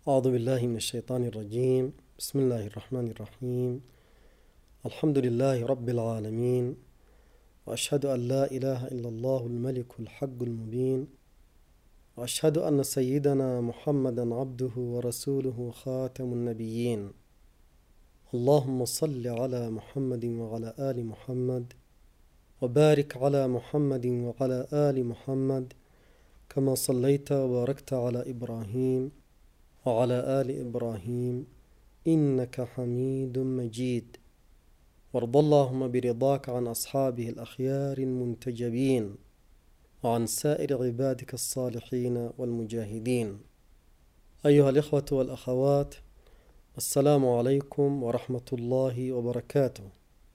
أعوذ بالله من الشيطان الرجيم. بسم الله الرحمن الرحيم. الحمد لله رب العالمين، وأشهد أن لا إله إلا الله الملك الحق المبين، وأشهد أن سيدنا محمدا عبده ورسوله خاتم النبيين. اللهم صل على محمد وعلى آل محمد، وبارك على محمد وعلى آل محمد كما صليت وباركت على إبراهيم وعلى آل إبراهيم إنك حميد مجيد. وارض اللهم برضاك عن أصحابه الأخيار المنتجبين، وعن سائر عبادك الصالحين والمجاهدين. أيها الإخوة والأخوات، السلام عليكم ورحمة الله وبركاته.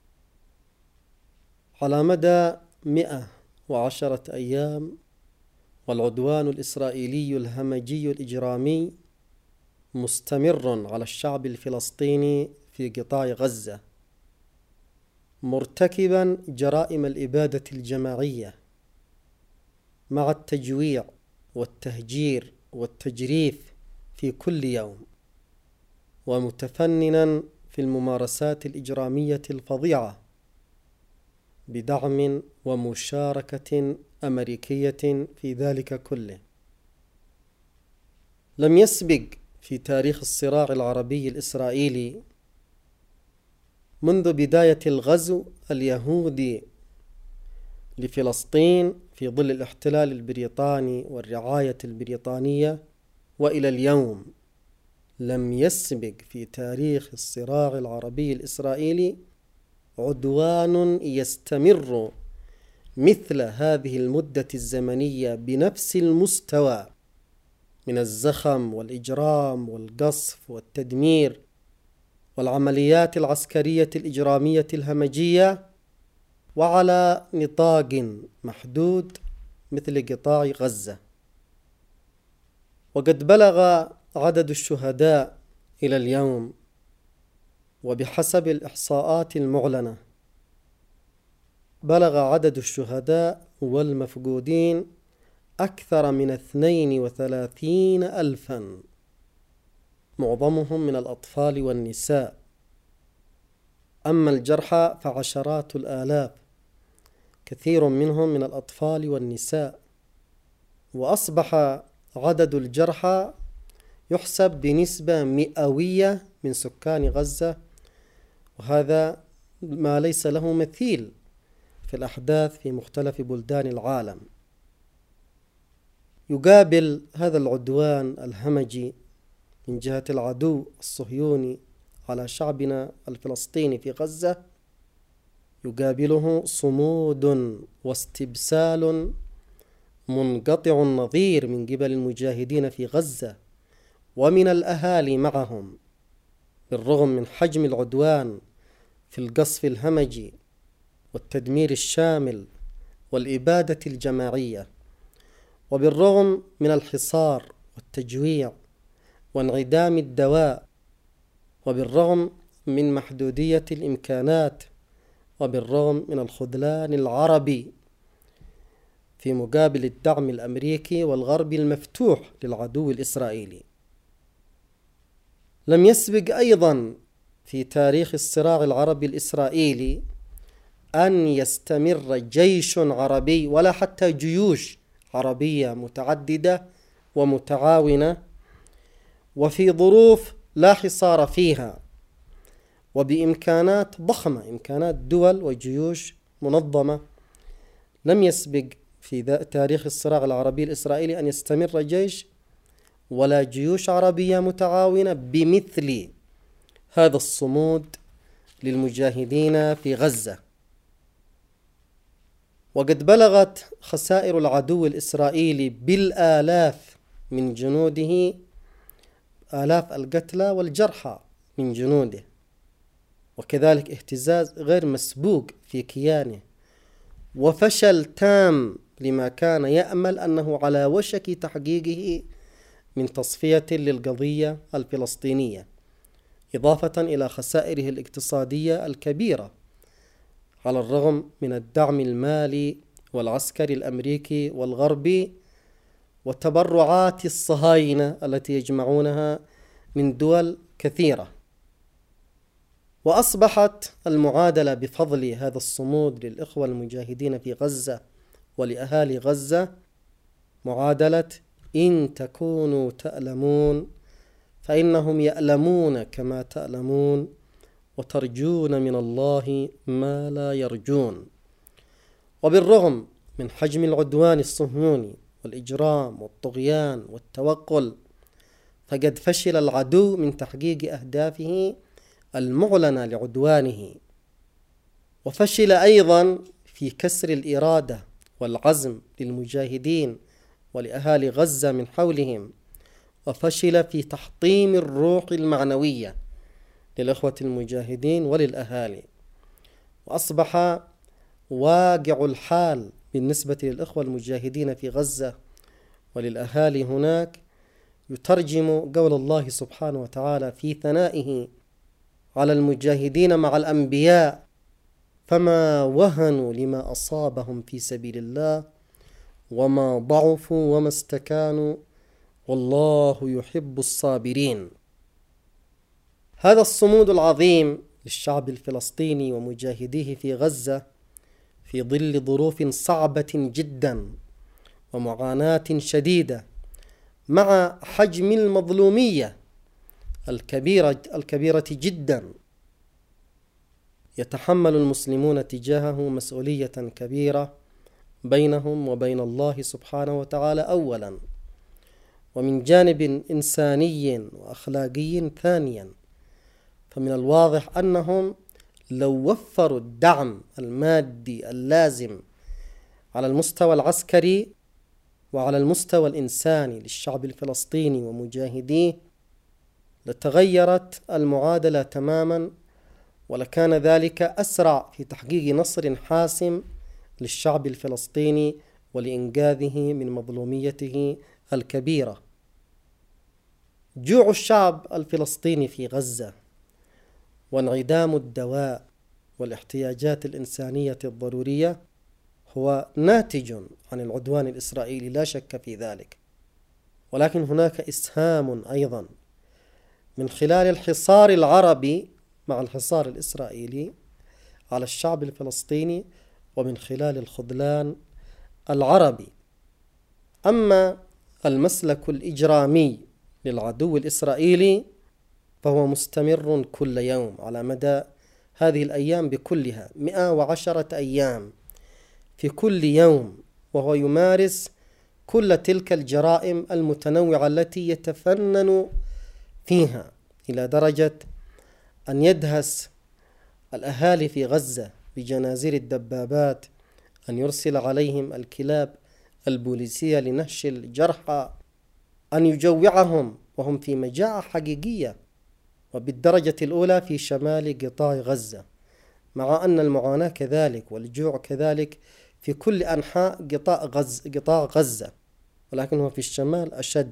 على مدى 110 أيام والعدوان الإسرائيلي الهمجي الإجرامي مستمر على الشعب الفلسطيني في قطاع غزة، مرتكبا جرائم الإبادة الجماعية مع التجويع والتهجير والتجريف في كل يوم، ومتفننا في الممارسات الإجرامية الفظيعة بدعم ومشاركة أمريكية في ذلك كله. لم يسبق في تاريخ الصراع العربي الإسرائيلي منذ بداية الغزو اليهودي لفلسطين في ظل الاحتلال البريطاني والرعاية البريطانية وإلى اليوم، لم يسبق في تاريخ الصراع العربي الإسرائيلي عدوان يستمر مثل هذه المدة الزمنية بنفس المستوى من الزخم والإجرام والقصف والتدمير والعمليات العسكرية الإجرامية الهمجية، وعلى نطاق محدود مثل قطاع غزة. وقد بلغ عدد الشهداء إلى اليوم وبحسب الإحصاءات المعلنة بلغ عدد الشهداء والمفقودين أكثر من 32,000، معظمهم من الأطفال والنساء. أما الجرحى فعشرات الآلاف، كثير منهم من الأطفال والنساء. وأصبح عدد الجرحى يحسب بنسبة مئوية من سكان غزة، وهذا ما ليس له مثيل في الأحداث في مختلف بلدان العالم. يقابل هذا العدوان الهمجي من جهة العدو الصهيوني على شعبنا الفلسطيني في غزة، يقابله صمود واستبسال منقطع النظير من قبل المجاهدين في غزة ومن الأهالي معهم، بالرغم من حجم العدوان في القصف الهمجي والتدمير الشامل والإبادة الجماعية، وبالرغم من الحصار والتجويع وانعدام الدواء، وبالرغم من محدودية الإمكانات، وبالرغم من الخذلان العربي في مقابل الدعم الأمريكي والغربي المفتوح للعدو الإسرائيلي. لم يسبق أيضا في تاريخ الصراع العربي الإسرائيلي أن يستمر جيش عربي ولا حتى جيوش عربية متعددة ومتعاونة وفي ظروف لا حصار فيها وبإمكانات ضخمة، إمكانات دول وجيوش منظمة. لم يسبق في تاريخ الصراع العربي الإسرائيلي أن يستمر جيش ولا جيوش عربية متعاونة بمثل هذا الصمود للمجاهدين في غزة. وقد بلغت خسائر العدو الإسرائيلي بالآلاف من جنوده، آلاف القتلى والجرحى من جنوده، وكذلك اهتزاز غير مسبوق في كيانه، وفشل تام لما كان يأمل أنه على وشك تحقيقه من تصفية للقضية الفلسطينية، إضافة إلى خسائره الاقتصادية الكبيرة، على الرغم من الدعم المالي والعسكري الأمريكي والغربي وتبرعات الصهاينة التي يجمعونها من دول كثيرة. وأصبحت المعادلة بفضل هذا الصمود للإخوة المجاهدين في غزة ولأهالي غزة معادلة إن تكونوا تألمون فإنهم يألمون كما تألمون وترجون من الله ما لا يرجون. وبالرغم من حجم العدوان الصهيوني والإجرام والطغيان والتوغل فقد فشل العدو من تحقيق أهدافه المعلنة لعدوانه، وفشل أيضا في كسر الإرادة والعزم للمجاهدين ولأهالي غزة من حولهم، وفشل في تحطيم الروح المعنوية للإخوة المجاهدين وللأهالي. وأصبح واقع الحال بالنسبة للإخوة المجاهدين في غزة وللأهالي هناك يترجم قول الله سبحانه وتعالى في ثنائه على المجاهدين مع الأنبياء: فما وهنوا لما أصابهم في سبيل الله وما ضعفوا وما استكانوا والله يحب الصابرين. هذا الصمود العظيم للشعب الفلسطيني ومجاهديه في غزة في ظل ظروف صعبة جدا ومعاناة شديدة مع حجم المظلومية الكبيرة جدا، يتحمل المسلمون تجاهه مسؤولية كبيرة بينهم وبين الله سبحانه وتعالى أولا، ومن جانب إنساني وأخلاقي ثانيا. فمن الواضح أنهم لو وفروا الدعم المادي اللازم على المستوى العسكري وعلى المستوى الإنساني للشعب الفلسطيني ومجاهديه لتغيرت المعادلة تماما، ولكان ذلك أسرع في تحقيق نصر حاسم للشعب الفلسطيني ولإنقاذه من مظلوميته الكبيرة. جوع الشعب الفلسطيني في غزة وانعدام الدواء والاحتياجات الإنسانية الضرورية هو ناتج عن العدوان الإسرائيلي لا شك في ذلك، ولكن هناك إسهام أيضا من خلال الحصار العربي مع الحصار الإسرائيلي على الشعب الفلسطيني ومن خلال الخذلان العربي. أما المسلك الإجرامي للعدو الإسرائيلي فهو مستمر كل يوم على مدى هذه الأيام بكلها 110 أيام في كل يوم، وهو يمارس كل تلك الجرائم المتنوعة التي يتفنن فيها إلى درجة أن يدهس الأهالي في غزة بجنازير الدبابات، أن يرسل عليهم الكلاب البوليسية لنهش الجرحى، أن يجوعهم وهم في مجاعة حقيقية وبالدرجة الأولى في شمال قطاع غزة، مع أن المعاناة كذلك والجوع كذلك في كل أنحاء قطاع غزة، ولكن هو في الشمال أشد.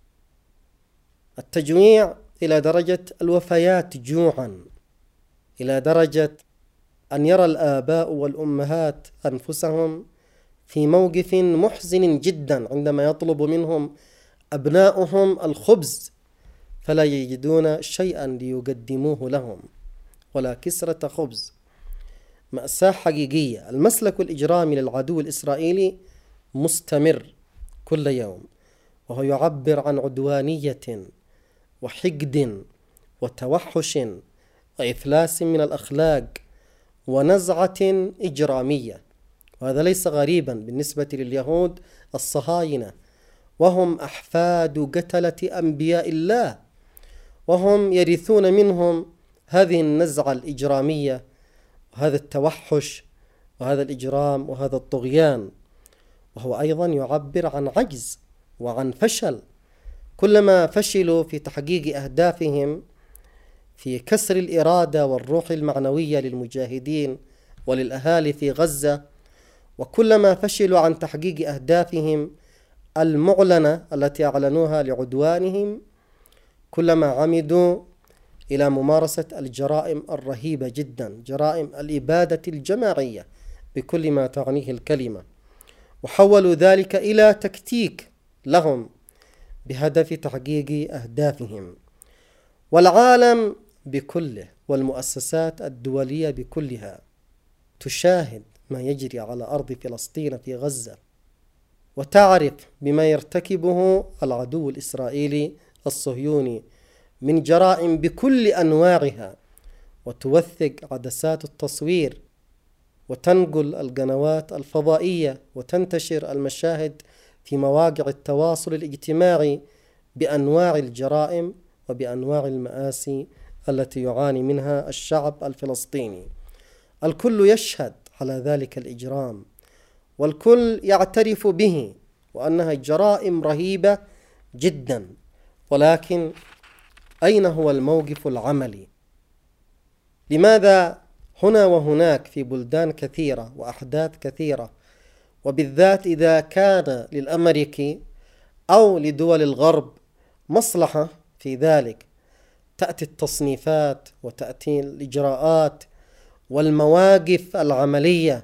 التجويع إلى درجة الوفيات جوعا، إلى درجة أن يرى الآباء والأمهات أنفسهم في موقف محزن جدا عندما يطلب منهم أبناؤهم الخبز فلا يجدون شيئا ليقدموه لهم ولا كسرة خبز. مأساة حقيقية. المسلك الإجرامي للعدو الإسرائيلي مستمر كل يوم، وهو يعبر عن عدوانية وحقد وتوحش وإفلاس من الأخلاق ونزعة إجرامية. وهذا ليس غريبا بالنسبة لليهود الصهاينة، وهم أحفاد قتلة أنبياء الله، وهم يرثون منهم هذه النزعة الإجرامية وهذا التوحش وهذا الإجرام وهذا الطغيان. وهو أيضا يعبر عن عجز وعن فشل. كلما فشلوا في تحقيق أهدافهم في كسر الإرادة والروح المعنوية للمجاهدين وللأهالي في غزة، وكلما فشلوا عن تحقيق أهدافهم المعلنة التي أعلنوها لعدوانهم، كلما عمدوا إلى ممارسة الجرائم الرهيبة جدا، جرائم الإبادة الجماعية بكل ما تعنيه الكلمة، وحولوا ذلك إلى تكتيك لهم بهدف تحقيق أهدافهم. والعالم بكله والمؤسسات الدولية بكلها تشاهد ما يجري على أرض فلسطين في غزة، وتعرف بما يرتكبه العدو الإسرائيلي الصهيوني من جرائم بكل أنواعها، وتوثق عدسات التصوير وتنقل القنوات الفضائية وتنتشر المشاهد في مواقع التواصل الاجتماعي بأنواع الجرائم وبأنواع المآسي التي يعاني منها الشعب الفلسطيني. الكل يشهد على ذلك الإجرام، والكل يعترف به وأنها جرائم رهيبة جدا، ولكن أين هو الموقف العملي؟ لماذا هنا وهناك في بلدان كثيرة وأحداث كثيرة، وبالذات إذا كان للأمريكي أو لدول الغرب مصلحة في ذلك، تأتي التصنيفات وتأتي الإجراءات والمواقف العملية،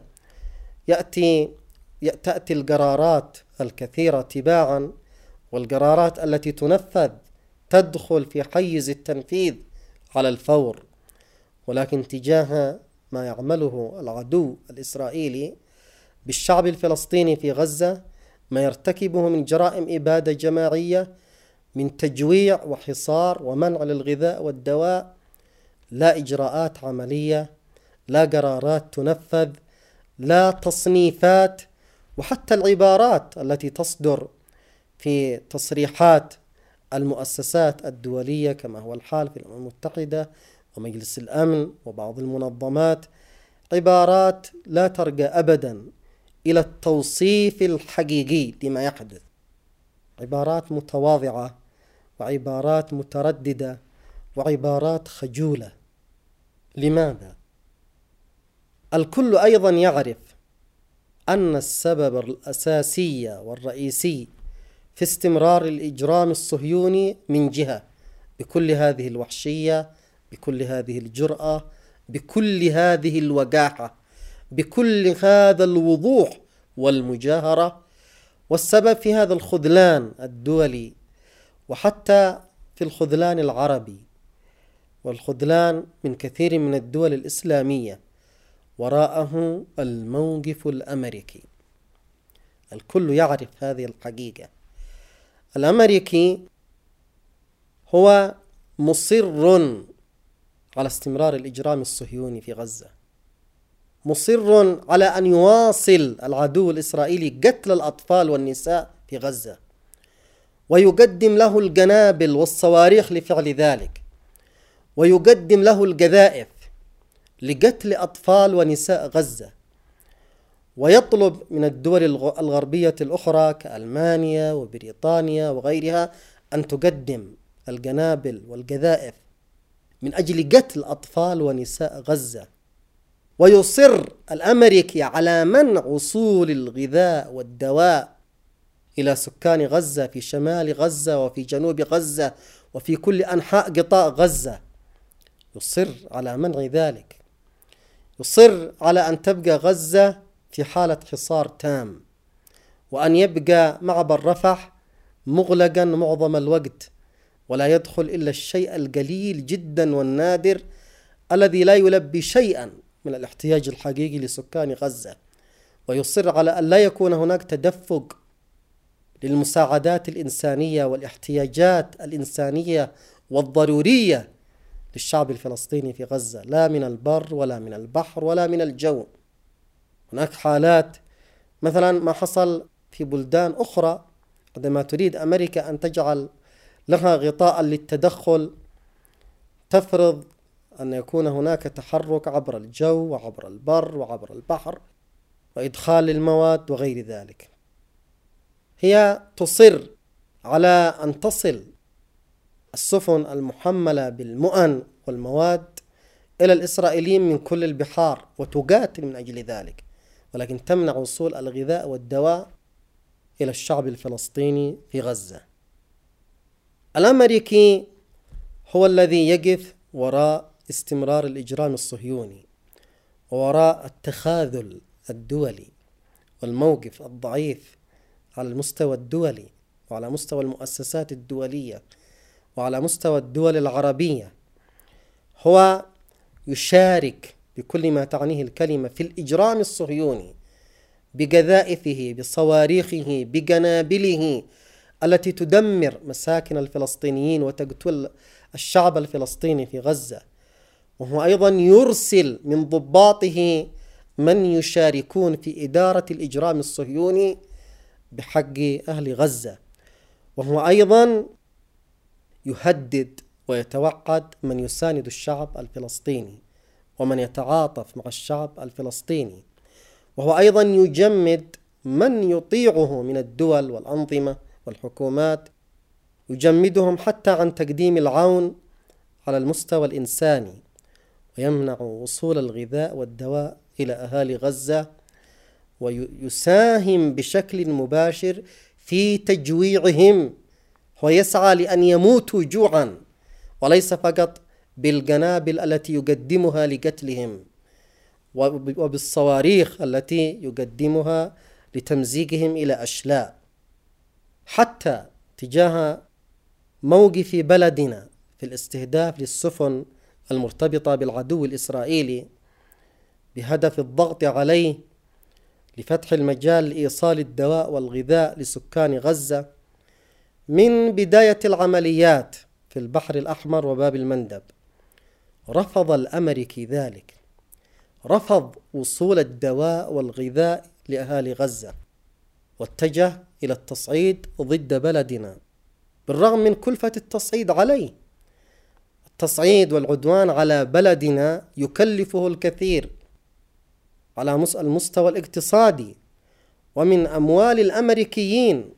تأتي القرارات الكثيرة تباعا، والقرارات التي تنفذ تدخل في حيز التنفيذ على الفور. ولكن تجاه ما يعمله العدو الإسرائيلي بالشعب الفلسطيني في غزة، ما يرتكبه من جرائم إبادة جماعية، من تجويع وحصار ومنع للغذاء والدواء، لا إجراءات عملية، لا قرارات تنفذ، لا تصنيفات، وحتى العبارات التي تصدر في تصريحات المؤسسات الدولية كما هو الحال في الأمم المتحدة ومجلس الأمن وبعض المنظمات، عبارات لا ترجى أبدا إلى التوصيف الحقيقي لما يحدث، عبارات متواضعة وعبارات مترددة وعبارات خجولة. لماذا؟ الكل أيضا يعرف أن السبب الأساسي والرئيسي في استمرار الإجرام الصهيوني من جهة بكل هذه الوحشية، بكل هذه الجرأة، بكل هذه الوقاحة، بكل هذا الوضوح والمجاهرة، والسبب في هذا الخذلان الدولي، وحتى في الخذلان العربي والخذلان من كثير من الدول الإسلامية، وراءه الموقف الأمريكي. الكل يعرف هذه الحقيقة. الأمريكي هو مصر على استمرار الإجرام الصهيوني في غزة، مصر على أن يواصل العدو الإسرائيلي قتل الأطفال والنساء في غزة، ويقدم له القنابل والصواريخ لفعل ذلك، ويقدم له القذائف لقتل أطفال ونساء غزة، ويطلب من الدول الغربية الأخرى كألمانيا وبريطانيا وغيرها أن تقدم القنابل والقذائف من أجل قتل أطفال ونساء غزة. ويصر الأمريكي على منع وصول الغذاء والدواء إلى سكان غزة في شمال غزة وفي جنوب غزة وفي كل أنحاء قطاع غزة. يصر على منع ذلك، يصر على أن تبقى غزة في حالة حصار تام، وأن يبقى معبر رفح مغلقا معظم الوقت، ولا يدخل إلا الشيء القليل جدا والنادر الذي لا يلبي شيئا من الاحتياج الحقيقي لسكان غزة. ويصر على أن لا يكون هناك تدفق للمساعدات الإنسانية والاحتياجات الإنسانية والضرورية للشعب الفلسطيني في غزة، لا من البر ولا من البحر ولا من الجو. هناك حالات مثلا ما حصل في بلدان أخرى، عندما تريد أمريكا أن تجعل لها غطاء للتدخل، تفرض أن يكون هناك تحرك عبر الجو وعبر البر وعبر البحر وإدخال المواد وغير ذلك. هي تصر على أن تصل السفن المحملة بالمؤن والمواد إلى الإسرائيليين من كل البحار وتقاتل من أجل ذلك، ولكن تمنع وصول الغذاء والدواء إلى الشعب الفلسطيني في غزة. الأمريكي هو الذي يقف وراء استمرار الإجرام الصهيوني، ووراء التخاذل الدولي والموقف الضعيف على المستوى الدولي وعلى مستوى المؤسسات الدولية وعلى مستوى الدول العربية هو يشارك بكل ما تعنيه الكلمة في الإجرام الصهيوني بقذائفه، بصواريخه، بقنابله التي تدمر مساكن الفلسطينيين وتقتل الشعب الفلسطيني في غزة، وهو أيضا يرسل من ضباطه من يشاركون في إدارة الإجرام الصهيوني بحق أهل غزة، وهو أيضا يهدد ويتوعد من يساند الشعب الفلسطيني ومن يتعاطف مع الشعب الفلسطيني، وهو أيضا يجمد من يطيعه من الدول والأنظمة والحكومات، يجمدهم حتى عن تقديم العون على المستوى الإنساني، ويمنع وصول الغذاء والدواء إلى أهالي غزة، ويساهم بشكل مباشر في تجويعهم، ويسعى لأن يموتوا جوعا وليس فقط بالقنابل التي يقدمها لقتلهم وبالصواريخ التي يقدمها لتمزيقهم إلى أشلاء. حتى تجاه موقف بلدنا في الاستهداف للسفن المرتبطة بالعدو الإسرائيلي بهدف الضغط عليه لفتح المجال لإيصال الدواء والغذاء لسكان غزة، من بداية العمليات في البحر الأحمر وباب المندب رفض الأمريكي ذلك، رفض وصول الدواء والغذاء لأهالي غزة، واتجه إلى التصعيد ضد بلدنا بالرغم من كلفة التصعيد عليه. التصعيد والعدوان على بلدنا يكلفه الكثير على المستوى الاقتصادي ومن أموال الأمريكيين،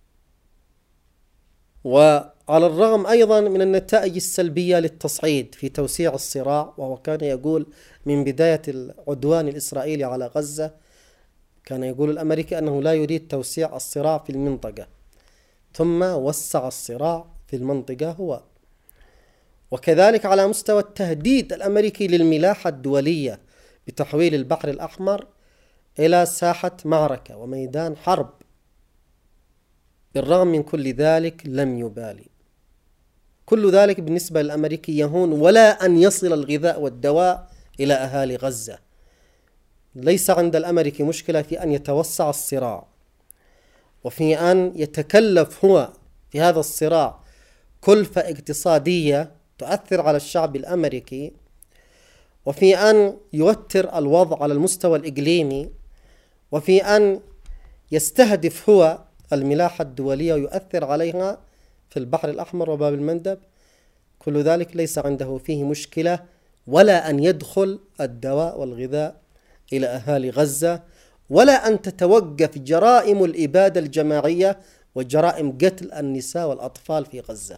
وعلى الرغم أيضا من النتائج السلبية للتصعيد في توسيع الصراع. وهو كان يقول من بداية العدوان الإسرائيلي على غزة، كان يقول الأمريكي أنه لا يريد توسيع الصراع في المنطقة، ثم وسع الصراع في المنطقة هو. وكذلك على مستوى التهديد الأمريكي للملاحة الدولية بتحويل البحر الأحمر إلى ساحة معركة وميدان حرب، بالرغم من كل ذلك لم يبالي. كل ذلك بالنسبة للأمريكي يهون، ولا أن يصل الغذاء والدواء إلى أهالي غزة. ليس عند الأمريكي مشكلة في أن يتوسع الصراع، وفي أن يتكلف هو في هذا الصراع كلفة اقتصادية تؤثر على الشعب الأمريكي، وفي أن يوتر الوضع على المستوى الإقليمي، وفي أن يستهدف هو الملاحة الدولية ويؤثر عليها في البحر الأحمر وباب المندب. كل ذلك ليس عنده فيه مشكلة، ولا أن يدخل الدواء والغذاء إلى أهالي غزة، ولا أن تتوقف جرائم الإبادة الجماعية وجرائم قتل النساء والأطفال في غزة.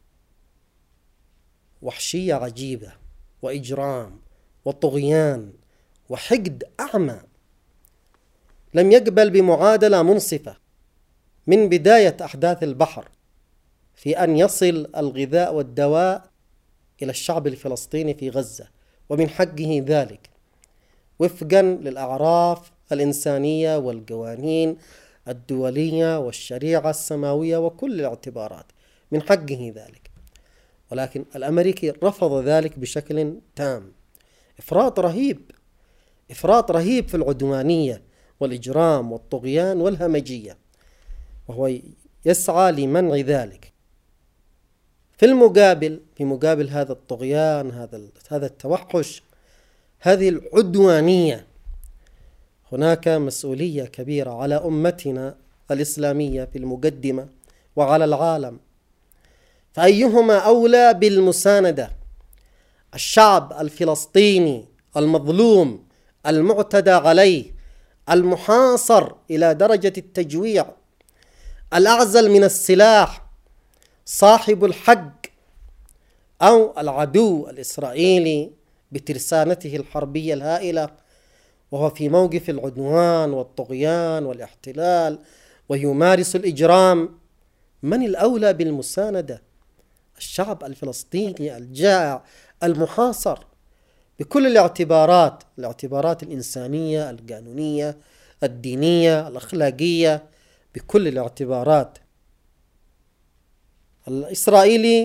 وحشية عجيبة وإجرام وطغيان وحقد أعمى. لم يقبل بمعادلة منصفة من بداية أحداث البحر في أن يصل الغذاء والدواء إلى الشعب الفلسطيني في غزة، ومن حقه ذلك وفقا للأعراف الإنسانية والقوانين الدولية والشريعة السماوية وكل الاعتبارات، من حقه ذلك. ولكن الأمريكي رفض ذلك بشكل تام. إفراط رهيب، إفراط رهيب في العدوانية والإجرام والطغيان والهمجية، وهو يسعى لمنع ذلك. في مقابل هذا الطغيان، هذا التوحش، هذه العدوانية، هناك مسؤولية كبيرة على أمتنا الإسلامية في المقدمة وعلى العالم. فأيهما أولى بالمساندة؟ الشعب الفلسطيني المظلوم المعتدى عليه، المحاصر إلى درجة التجويع، الأعزل من السلاح، صاحب الحق، أو العدو الإسرائيلي بترسانته الحربية الهائلة وهو في موقف العدوان والطغيان والاحتلال ويمارس الإجرام؟ من الأولى بالمساندة؟ الشعب الفلسطيني الجائع المحاصر بكل الاعتبارات الإنسانية، القانونية، الدينية، الأخلاقية، بكل الاعتبارات. الإسرائيلي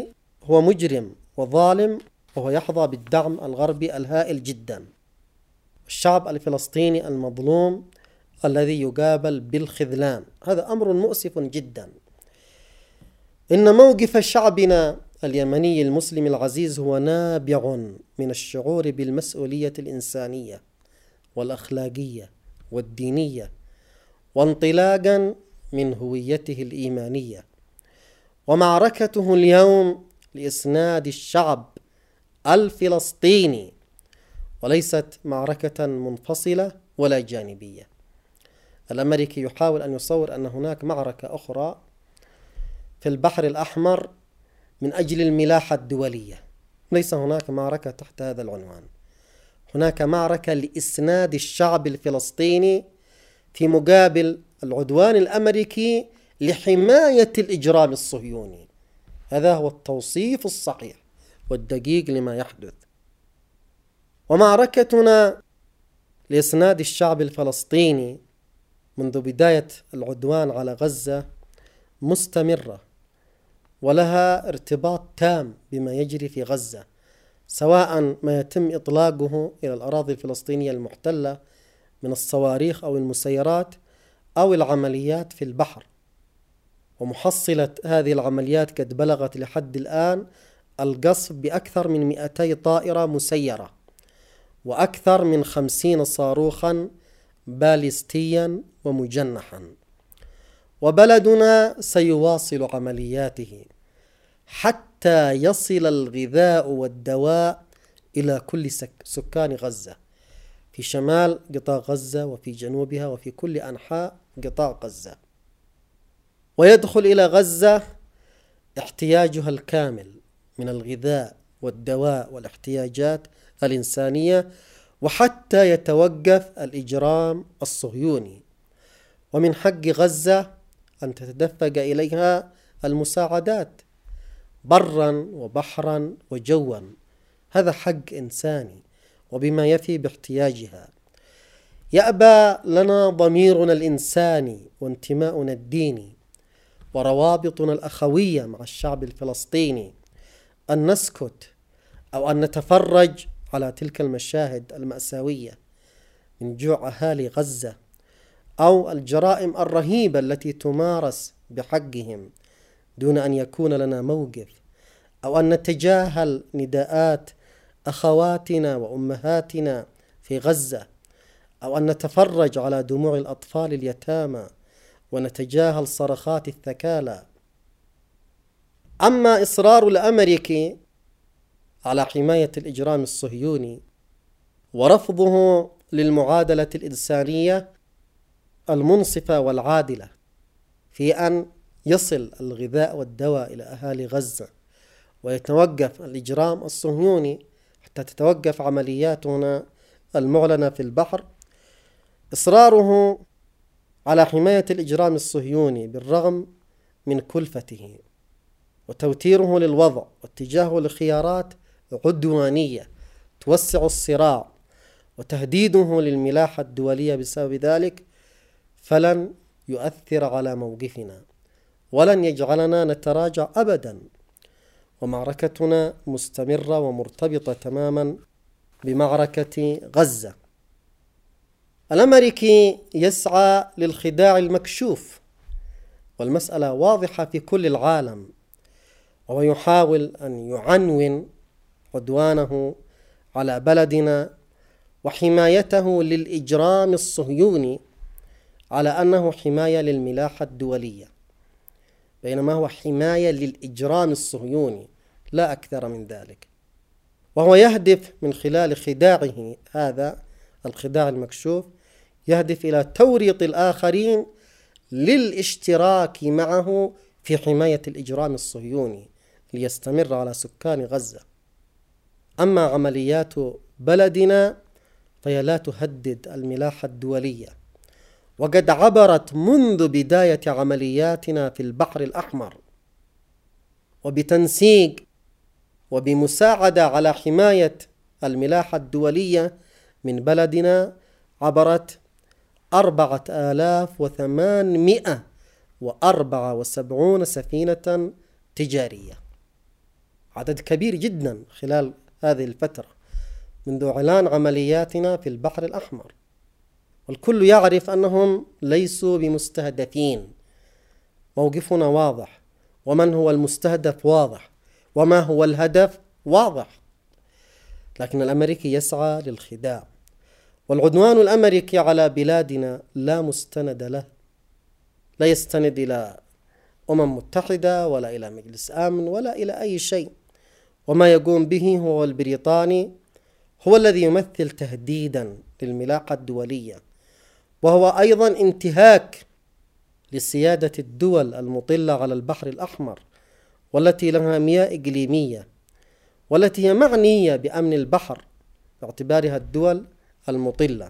هو مجرم وظالم، وهو يحظى بالدعم الغربي الهائل جدا. الشعب الفلسطيني المظلوم الذي يقابل بالخذلان، هذا أمر مؤسف جدا. إن موقف شعبنا اليمني المسلم العزيز هو نابع من الشعور بالمسؤولية الإنسانية والأخلاقية والدينية، وانطلاقا من هويته الإيمانية. ومعركته اليوم لإسناد الشعب الفلسطيني، وليست معركة منفصلة ولا جانبية. الأمريكي يحاول أن يصور أن هناك معركة أخرى في البحر الأحمر من أجل الملاحة الدولية. ليس هناك معركة تحت هذا العنوان، هناك معركة لإسناد الشعب الفلسطيني في مقابل العدوان الأمريكي لحماية الإجرام الصهيوني. هذا هو التوصيف الصحيح والدقيق لما يحدث. ومعركتنا لإسناد الشعب الفلسطيني منذ بداية العدوان على غزة مستمرة، ولها ارتباط تام بما يجري في غزة، سواء ما يتم إطلاقه إلى الأراضي الفلسطينية المحتلة من الصواريخ أو المسيرات أو العمليات في البحر. ومحصلة هذه العمليات قد بلغت لحد الآن القصف بأكثر من 200 طائرة مسيرة، وأكثر من 50 صاروخا باليستيا ومجنحا. وبلدنا سيواصل عملياته حتى يصل الغذاء والدواء إلى كل سكان غزة، في شمال قطاع غزة وفي جنوبها وفي كل أنحاء قطاع غزة. ويدخل إلى غزة احتياجها الكامل من الغذاء والدواء والاحتياجات الإنسانية، وحتى يتوقف الإجرام الصهيوني. ومن حق غزة أن تتدفق إليها المساعدات برا وبحرا وجوا، هذا حق إنساني وبما يفي باحتياجها. يأبى لنا ضميرنا الإنساني وانتماؤنا الديني وروابطنا الأخوية مع الشعب الفلسطيني أن نسكت أو أن نتفرج على تلك المشاهد المأساوية من جوع أهالي غزة، أو الجرائم الرهيبة التي تمارس بحقهم، دون أن يكون لنا موقف، أو أن نتجاهل نداءات أخواتنا وأمهاتنا في غزة، أو أن نتفرج على دموع الأطفال اليتامى ونتجاهل صرخات الثكالى. أما إصرار الأمريكي على حماية الإجرام الصهيوني ورفضه للمعادلة الإنسانية المنصفة والعادلة في أن يصل الغذاء والدواء إلى أهالي غزة ويتوقف الإجرام الصهيوني حتى تتوقف عملياتنا المعلنة في البحر، إصراره على حماية الإجرام الصهيوني بالرغم من كلفته وتوتيره للوضع واتجاهه لخيارات عدوانية توسع الصراع وتهديده للملاحة الدولية بسبب ذلك، فلن يؤثر على موقفنا ولن يجعلنا نتراجع أبدا. ومعركتنا مستمرة ومرتبطة تماما بمعركة غزة. الأمريكي يسعى للخداع المكشوف، والمسألة واضحة في كل العالم، وهو يحاول أن يعنون عدوانه على بلدنا وحمايته للإجرام الصهيوني على أنه حماية للملاحة الدولية، بينما هو حماية للإجرام الصهيوني لا أكثر من ذلك. وهو يهدف من خلال خداعه هذا الخداع المكشوف، يهدف إلى توريط الآخرين للاشتراك معه في حماية الإجرام الصهيوني ليستمر على سكان غزة. أما عمليات بلدنا فهي لا تهدد الملاحة الدولية، وقد عبرت منذ بداية عملياتنا في البحر الأحمر، وبتنسيق وبمساعدة على حماية الملاحة الدولية من بلدنا عبرت 4874 سفينة تجارية. عدد كبير جدا خلال هذه الفترة منذ إعلان عملياتنا في البحر الأحمر، والكل يعرف أنهم ليسوا بمستهدفين. موقفنا واضح، ومن هو المستهدف واضح، وما هو الهدف واضح. لكن الأمريكي يسعى للخداع، والعدوان الأمريكي على بلادنا لا مستند له، لا يستند إلى متحدة ولا إلى مجلس أمن ولا إلى أي شيء. وما يقوم به هو البريطاني هو الذي يمثل تهديدا للملاحة الدولية، وهو أيضا انتهاك لسيادة الدول المطلة على البحر الأحمر، والتي لها مياه إقليمية، والتي هي معنية بأمن البحر باعتبارها الدول المطلة.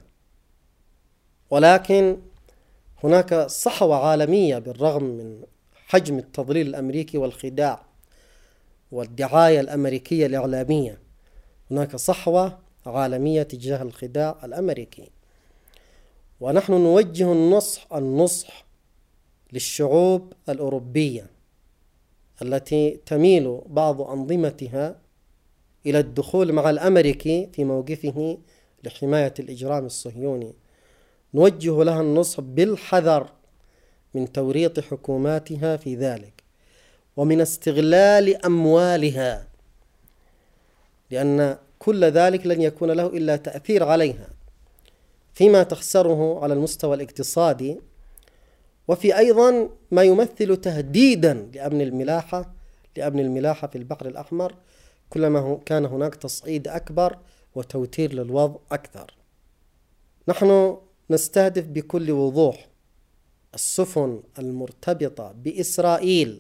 ولكن هناك صحوة عالمية بالرغم من حجم التضليل الأمريكي والخداع والدعاية الأمريكية الإعلامية. هناك صحوة عالمية تجاه الخداع الأمريكي، ونحن نوجه النصح للشعوب الأوروبية التي تميل بعض أنظمتها إلى الدخول مع الأمريكي في موقفه لحماية الإجرام الصهيوني. نوجه لها النصح بالحذر من توريط حكوماتها في ذلك، ومن استغلال أموالها، لأن كل ذلك لن يكون له إلا تأثير عليها فيما تخسره على المستوى الاقتصادي، وفي أيضا ما يمثل تهديدا لأمن الملاحة في البحر الأحمر، كلما كان هناك تصعيد أكبر وتوتير للوضع أكثر. نحن نستهدف بكل وضوح السفن المرتبطة بإسرائيل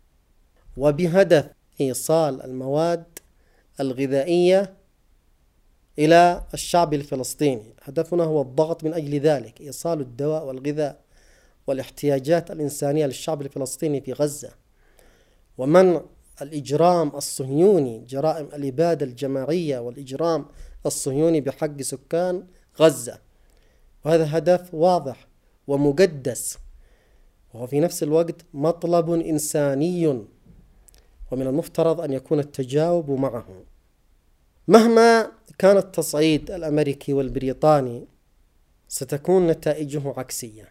وبهدف إيصال المواد الغذائية إلى الشعب الفلسطيني. هدفنا هو الضغط من أجل ذلك، إيصال الدواء والغذاء والاحتياجات الإنسانية للشعب الفلسطيني في غزة، ومنع الإجرام الصهيوني، جرائم الإبادة الجماعية والإجرام الصهيوني بحق سكان غزة. وهذا هدف واضح ومقدس، وهو في نفس الوقت مطلب إنساني، ومن المفترض أن يكون التجاوب معه. مهما كان التصعيد الأمريكي والبريطاني ستكون نتائجه عكسية،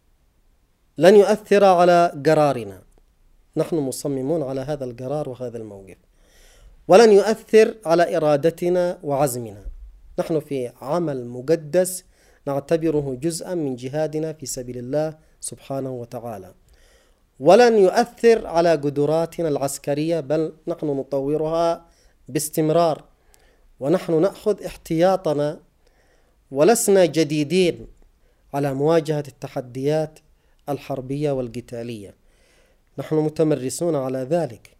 لن يؤثر على قرارنا، نحن مصممون على هذا القرار وهذا الموقف، ولن يؤثر على إرادتنا وعزمنا. نحن في عمل مقدس نعتبره جزءا من جهادنا في سبيل الله سبحانه وتعالى، ولن يؤثر على قدراتنا العسكرية، بل نحن نطورها باستمرار، ونحن نأخذ احتياطنا، ولسنا جديدين على مواجهة التحديات الحربية والقتالية، نحن متمرسون على ذلك.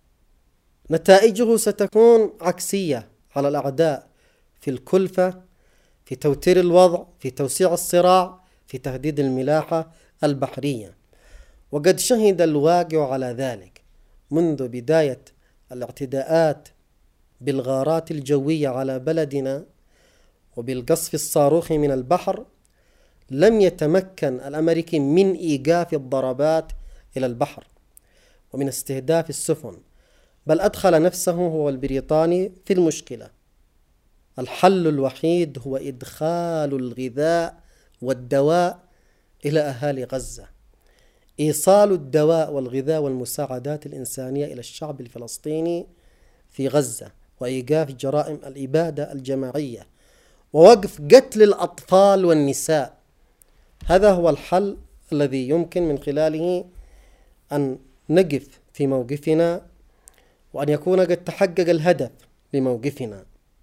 نتائجه ستكون عكسية على الأعداء في الكلفة، في توتير الوضع، في توسيع الصراع، في تهديد الملاحة البحرية. وقد شهد الواقع على ذلك منذ بداية الاعتداءات بالغارات الجوية على بلدنا وبالقصف الصاروخي من البحر. لم يتمكن الأمريكي من إيقاف الضربات إلى البحر ومن استهداف السفن، بل أدخل نفسه هو البريطاني في المشكلة. الحل الوحيد هو إدخال الغذاء والدواء إلى أهالي غزة، إيصال الدواء والغذاء والمساعدات الإنسانية إلى الشعب الفلسطيني في غزة، وإيقاف جرائم الإبادة الجماعية، ووقف قتل الأطفال والنساء. هذا هو الحل الذي يمكن من خلاله أن نقف في موقفنا، وأن يكون قد تحقق الهدف لموقفنا.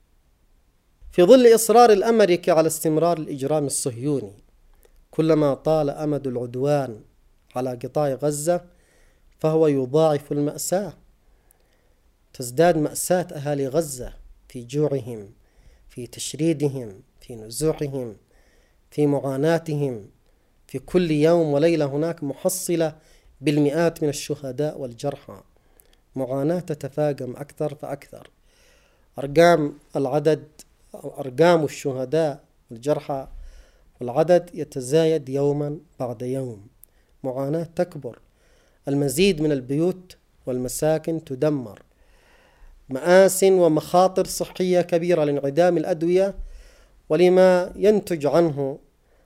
في ظل إصرار الأمريكي على استمرار الإجرام الصهيوني، كلما طال أمد العدوان على قطاع غزة فهو يضاعف المأساة. تزداد مأساة أهالي غزة في جوعهم، في تشريدهم، في نزوحهم، في معاناتهم. في كل يوم وليلة هناك محصلة بالمئات من الشهداء والجرحى. معاناة تتفاقم أكثر فأكثر. أرقام الشهداء والجرحى والعدد يتزايد يوما بعد يوم. معاناة تكبر. المزيد من البيوت والمساكن تدمر. مآس ومخاطر صحية كبيرة لانعدام الأدوية ولما ينتج عن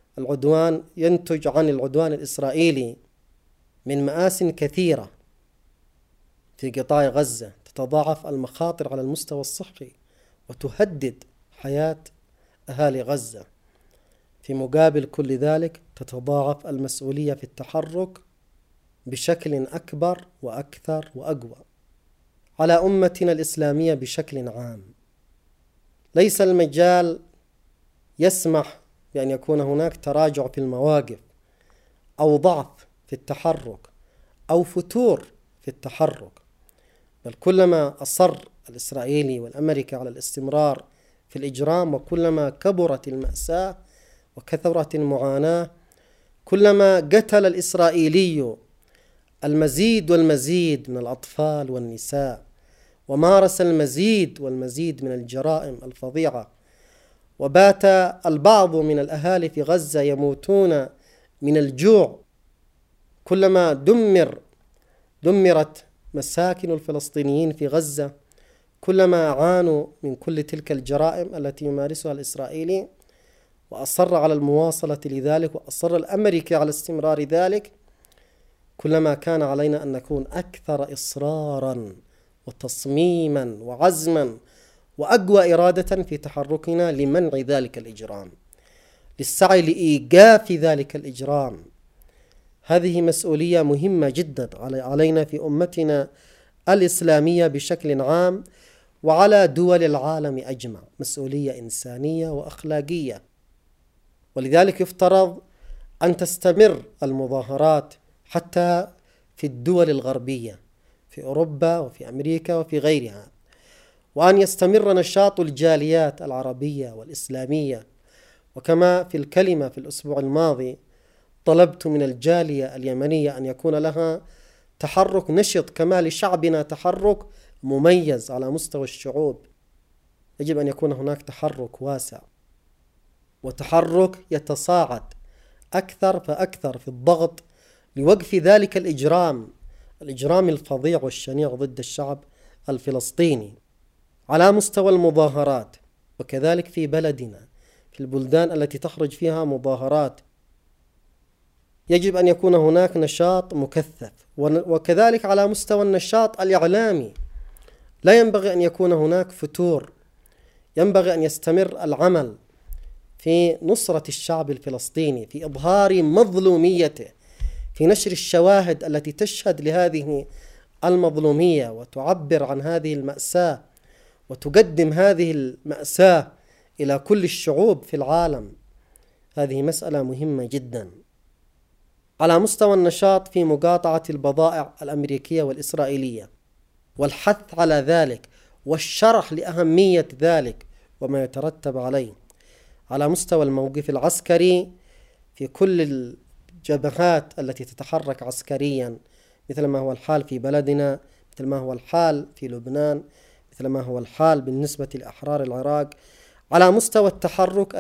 العدوان الإسرائيلي من مآس كثيرة في قطاع غزة. تتضاعف المخاطر على المستوى الصحي وتهدد حياة أهالي غزة. في مقابل كل ذلك تتضاعف المسؤولية في التحرك بشكل أكبر وأكثر وأقوى على أمتنا الإسلامية بشكل عام. ليس المجال يسمح بأن يكون هناك تراجع في المواقف أو ضعف في التحرك أو فتور في التحرك، بل كلما أصر الإسرائيلي والأمريكي على الاستمرار في الإجرام وكلما كبرت المأساة وكثرت المعاناة، كلما قتل الإسرائيلي المزيد والمزيد من الأطفال والنساء ومارس المزيد والمزيد من الجرائم الفظيعة، وبات البعض من الأهالي في غزة يموتون من الجوع، كلما دمرت مساكن الفلسطينيين في غزة، كلما عانوا من كل تلك الجرائم التي يمارسها الإسرائيلي وأصر على المواصلة لذلك وأصر الأمريكي على استمرار ذلك، كلما كان علينا أن نكون أكثر إصرارا وتصميما وعزما وأقوى إرادة في تحركنا لمنع ذلك الإجرام، للسعي لإيقاف ذلك الإجرام. هذه مسؤولية مهمة جدا علينا في أمتنا الإسلامية بشكل عام وعلى دول العالم أجمع، مسؤولية إنسانية وأخلاقية. ولذلك يفترض أن تستمر المظاهرات حتى في الدول الغربية في أوروبا وفي أمريكا وفي غيرها، وأن يستمر نشاط الجاليات العربية والإسلامية. وكما في الكلمة في الأسبوع الماضي طلبت من الجالية اليمنية أن يكون لها تحرك نشط كما لشعبنا تحرك مميز على مستوى الشعوب. يجب أن يكون هناك تحرك واسع وتحرك يتصاعد أكثر فأكثر في الضغط لوقف ذلك الإجرام الفظيع والشنيع ضد الشعب الفلسطيني على مستوى المظاهرات، وكذلك في بلدنا في البلدان التي تخرج فيها مظاهرات يجب أن يكون هناك نشاط مكثف. وكذلك على مستوى النشاط الإعلامي لا ينبغي أن يكون هناك فتور، ينبغي أن يستمر العمل في نصرة الشعب الفلسطيني، في إظهار مظلوميته، في نشر الشواهد التي تشهد لهذه المظلومية وتعبر عن هذه المأساة وتقدم هذه المأساة إلى كل الشعوب في العالم. هذه مسألة مهمة جدا. على مستوى النشاط في مقاطعة البضائع الأمريكية والإسرائيلية والحث على ذلك والشرح لأهمية ذلك وما يترتب عليه. على مستوى الموقف العسكري في كل الجبهات التي تتحرك عسكريا، مثل ما هو الحال في بلدنا، مثل ما هو الحال في لبنان، مثل ما هو الحال بالنسبة لأحرار العراق. على مستوى التحرك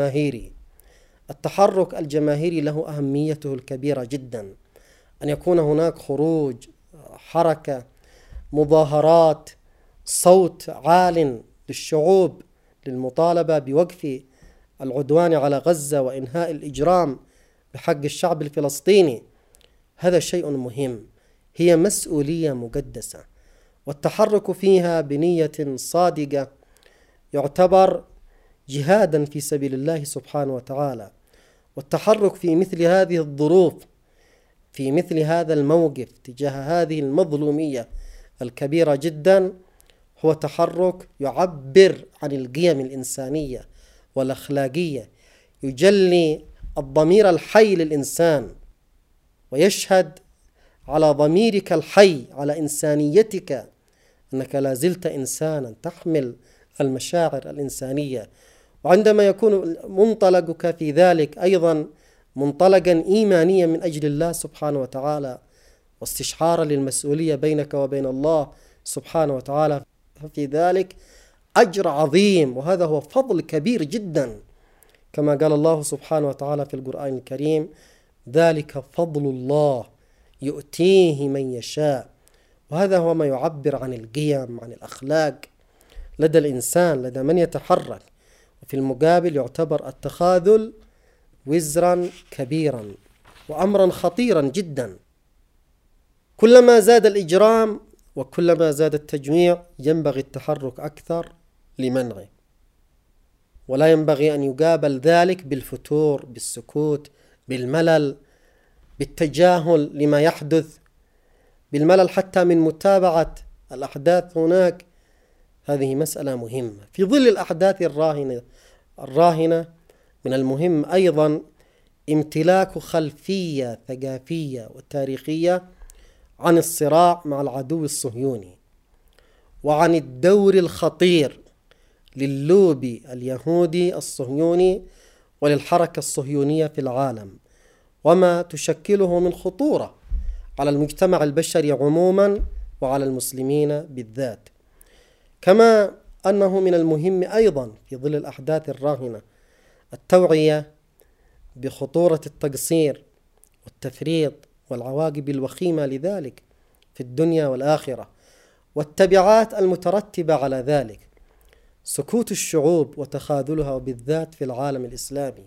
الجماهيري له أهميته الكبيرة جدا، أن يكون هناك خروج، حركة، مظاهرات، صوت عال للشعوب للمطالبة بوقف العدوان على غزة وإنهاء الإجرام بحق الشعب الفلسطيني. هذا شيء مهم، هي مسؤولية مقدسة، والتحرك فيها بنية صادقة يعتبر جهادا في سبيل الله سبحانه وتعالى. والتحرك في مثل هذه الظروف، في مثل هذا الموقف تجاه هذه المظلومية الكبيرة جدا، هو تحرك يعبر عن القيم الإنسانية والأخلاقية، يجلي الضمير الحي للإنسان ويشهد على ضميرك الحي، على إنسانيتك، أنك لا زلت إنسانا تحمل المشاعر الإنسانية. وعندما يكون منطلقك في ذلك أيضا منطلقا إيمانيا من أجل الله سبحانه وتعالى واستشعارا للمسؤولية بينك وبين الله سبحانه وتعالى، ففي ذلك أجر عظيم، وهذا هو فضل كبير جدا، كما قال الله سبحانه وتعالى في القرآن الكريم: ذلك فضل الله يؤتيه من يشاء وهذا هو ما يعبر عن القيم، عن الأخلاق لدى الإنسان، لدى من يتحرك. وفي المقابل يعتبر التخاذل وزرا كبيرا وأمرا خطيرا جدا. كلما زاد الإجرام وكلما زاد التجميع ينبغي التحرك أكثر لمنعه، ولا ينبغي أن يقابل ذلك بالفتور، بالسكوت، بالملل، بالتجاهل لما يحدث، بالملل حتى من متابعة الأحداث هناك. هذه مسألة مهمة. في ظل الأحداث الراهنة من المهم أيضا امتلاك خلفية ثقافية وتاريخية عن الصراع مع العدو الصهيوني، وعن الدور الخطير للوبي اليهودي الصهيوني وللحركة الصهيونية في العالم، وما تشكله من خطورة على المجتمع البشري عموما وعلى المسلمين بالذات. كما أنه من المهم أيضا في ظل الأحداث الراهنة التوعية بخطورة التقصير والتفريط والعواقب الوخيمة لذلك في الدنيا والآخرة، والتبعات المترتبة على ذلك. سكوت الشعوب وتخاذلها وبالذات في العالم الإسلامي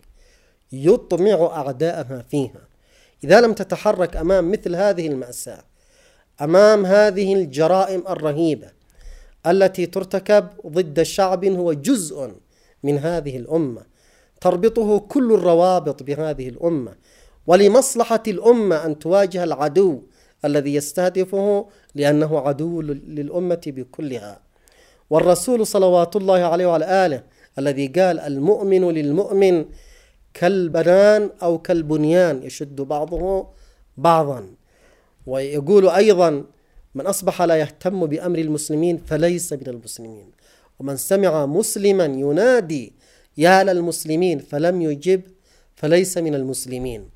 يطمع أعداءها فيها. إذا لم تتحرك أمام مثل هذه المأساة، أمام هذه الجرائم الرهيبة التي ترتكب ضد شعب هو جزء من هذه الأمة، تربطه كل الروابط بهذه الأمة، ولمصلحة الأمة أن تواجه العدو الذي يستهدفه لأنه عدو للأمة بكلها. والرسول صلوات الله عليه وعلى آله الذي قال: المؤمن للمؤمن كالبنان أو كالبنيان يشد بعضه بعضا. ويقول أيضا: من أصبح لا يهتم بأمر المسلمين فليس من المسلمين، ومن سمع مسلما ينادي يا للمسلمين فلم يجب فليس من المسلمين.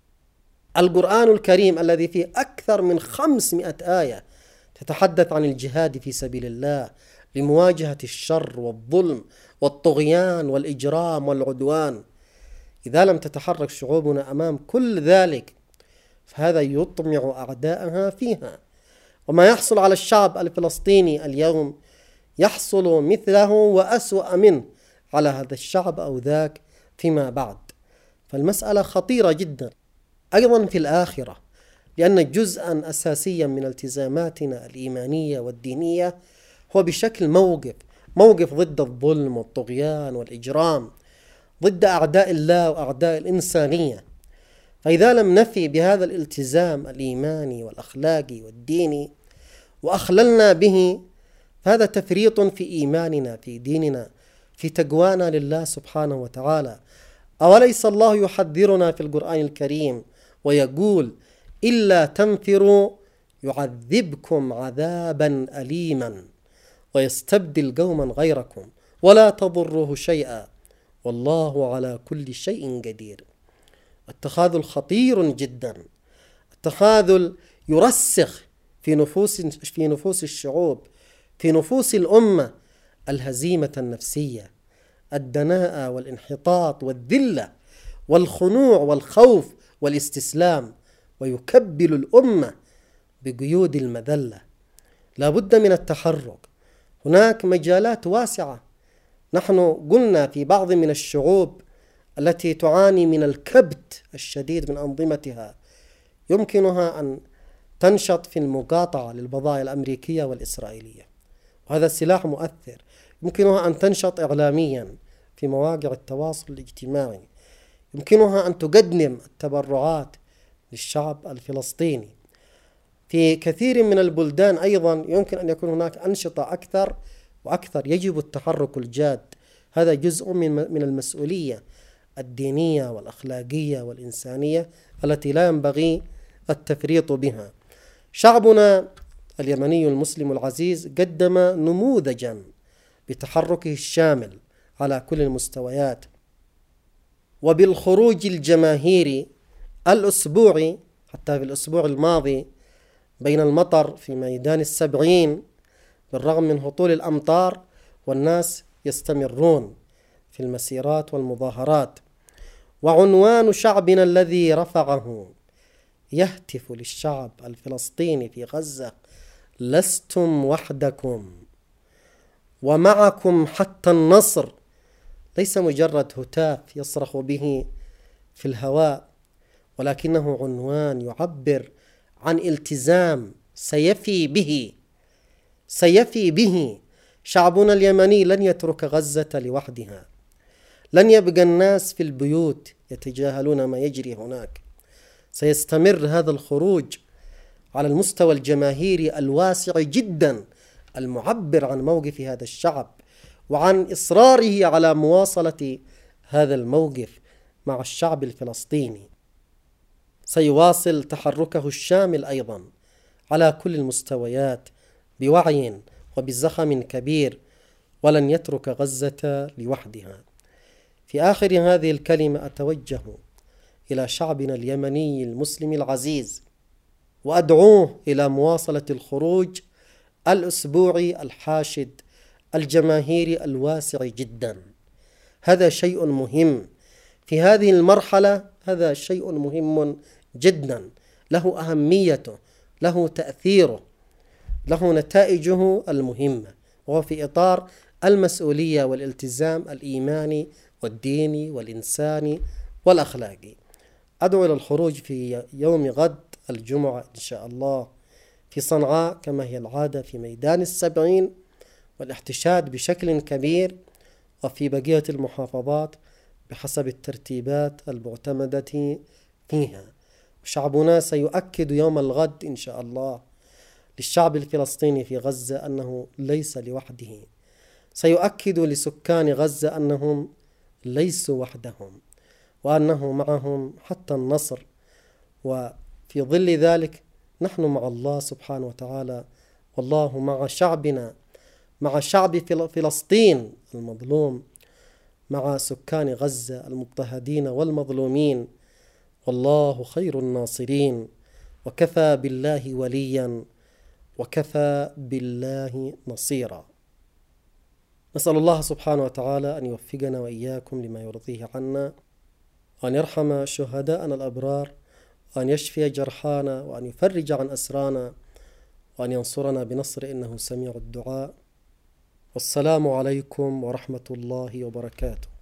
القرآن الكريم الذي فيه أكثر من 500 آية تتحدث عن الجهاد في سبيل الله لمواجهة الشر والظلم والطغيان والإجرام والعدوان. إذا لم تتحرك شعوبنا أمام كل ذلك فهذا يطمع أعداءها فيها. وما يحصل على الشعب الفلسطيني اليوم يحصل مثله وأسوأ منه على هذا الشعب أو ذاك فيما بعد. فالمسألة خطيرة جدا أيضا في الآخرة، لأن جزءا أساسيا من التزاماتنا الإيمانية والدينية هو بشكل موقف ضد الظلم والطغيان والإجرام، ضد أعداء الله وأعداء الإنسانية. فإذا لم نفي بهذا الالتزام الإيماني والأخلاقي والديني وأخللنا به فهذا تفريط في إيماننا، في ديننا، في تقوانا لله سبحانه وتعالى. أوليس الله يحذرنا في القرآن الكريم ويقول: إلا تنفروا يعذبكم عذابا أليما ويستبدل قوما غيركم ولا تضروه شيئا والله على كل شيء قدير. التخاذل خطير جدا. التخاذل يرسخ في نفوس الشعوب، في نفوس الأمة، الهزيمة النفسية، الدناءة والانحطاط والذلة والخنوع والخوف والاستسلام، ويكبل الأمة بقيود المذلة. لا بد من التحرك. هناك مجالات واسعة. نحن قلنا في بعض من الشعوب التي تعاني من الكبت الشديد من أنظمتها يمكنها أن تنشط في المقاطعة للبضائع الأمريكية والإسرائيلية، وهذا سلاح مؤثر. يمكنها أن تنشط إعلاميا في مواقع التواصل الاجتماعي، يمكنها أن تقدم التبرعات للشعب الفلسطيني. في كثير من البلدان أيضا يمكن أن يكون هناك أنشطة أكثر وأكثر. يجب التحرك الجاد. هذا جزء من المسؤولية الدينية والأخلاقية والإنسانية التي لا ينبغي التفريط بها. شعبنا اليمني المسلم العزيز قدم نموذجا بتحركه الشامل على كل المستويات، وبالخروج الجماهيري الأسبوعي. حتى في الأسبوع الماضي بين المطر في ميدان السبعين، بالرغم من هطول الأمطار، والناس يستمرون في المسيرات والمظاهرات. وعنوان شعبنا الذي رفعه يهتف للشعب الفلسطيني في غزة لستم وحدكم ومعكم حتى النصر. ليس مجرد هتاف يصرخ به في الهواء، ولكنه عنوان يعبر عن التزام سيفي به شعبنا اليمني. لن يترك غزة لوحدها، لن يبقى الناس في البيوت يتجاهلون ما يجري هناك. سيستمر هذا الخروج على المستوى الجماهيري الواسع جدا، المعبر عن موقف هذا الشعب وعن إصراره على مواصلة هذا الموقف مع الشعب الفلسطيني. سيواصل تحركه الشامل أيضا على كل المستويات بوعي وبزخم كبير، ولن يترك غزة لوحدها. في آخر هذه الكلمة أتوجه إلى شعبنا اليمني المسلم العزيز وأدعوه إلى مواصلة الخروج الأسبوعي الحاشد الجماهيري الواسع جدا. هذا شيء مهم في هذه المرحلة، هذا شيء مهم جدا، له أهميته، له تأثيره، له نتائجه المهمة، وهو في إطار المسؤولية والالتزام الإيماني والديني والإنساني والأخلاقي. أدعو إلى الخروج في يوم غد الجمعة إن شاء الله في صنعاء كما هي العادة في ميدان السبعين، والاحتشاد بشكل كبير، وفي بقية المحافظات بحسب الترتيبات المعتمدة فيها. شعبنا سيؤكد يوم الغد إن شاء الله للشعب الفلسطيني في غزة أنه ليس لوحده، سيؤكد لسكان غزة أنهم ليسوا وحدهم، وأنه معهم حتى النصر. وفي ظل ذلك نحن مع الله سبحانه وتعالى، والله مع شعبنا، مع شعب فلسطين المظلوم، مع سكان غزة المضطهدين والمظلومين، والله خير الناصرين، وكفى بالله وليا وكفى بالله نصيرا. نسأل الله سبحانه وتعالى أن يوفقنا وإياكم لما يرضيه عنا، وأن يرحم شهداءنا الأبرار، وأن يشفي جرحانا، وأن يفرج عن أسرانا، وأن ينصرنا بنصر إنه سميع الدعاء. والسلام عليكم ورحمة الله وبركاته.